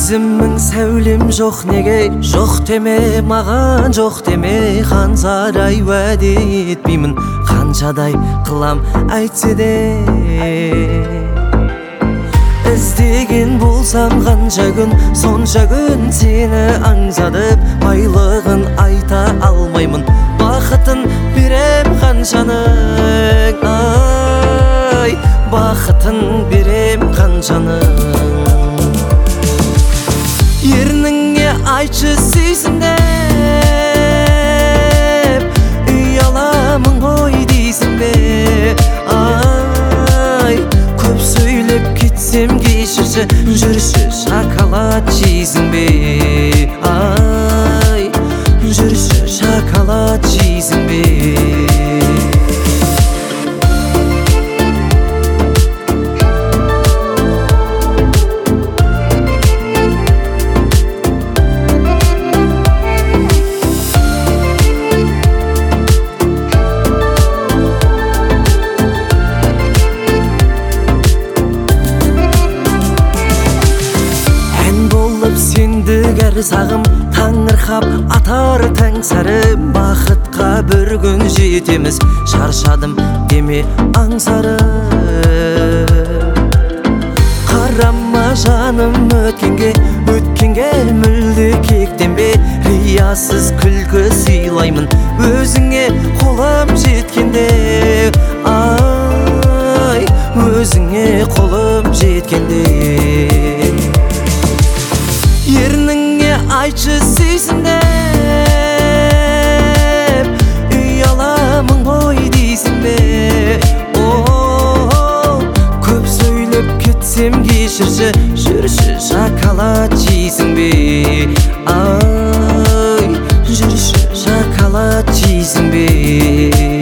Сезімің сәулем жоқ неге, жоқ деме маған, жоқ деме қаншадай уәде етпеймін, қаншадай қылам әйтсе де. Іздеген болсам қанша күн, сонша күн сені аңсадып, байлығын айта алмаймын, бақытын берем қаншаның, ай, бақытын берем қаншаның. Ерніңе айтшы сүйсін деп, ұяламын ғой дейсің бе? Ай, көп сөйлеп кетсем кешірші, жүрші шоколад жейсің бе? Ай, жүрші шоколад жейсің бе? Сағым таңырқап атар таң сәрі, бақытқа бір күн жетеміз, шаршадым деме аңсары. Қарама жаным өткенге, өткенге мүлде кектенбе, риясыз күлкі сыйлаймын өзіңе қолым жеткенде. Ай, өзіңе қолым жеткенде. Ерніңе айтшы сүйсін деп, ұяламын ғой дейсің бе? О, көп сөйлеп кетсем кешірші, жүрші шоколад жейсің бе? Ай, жүрші шоколад жейсің бе?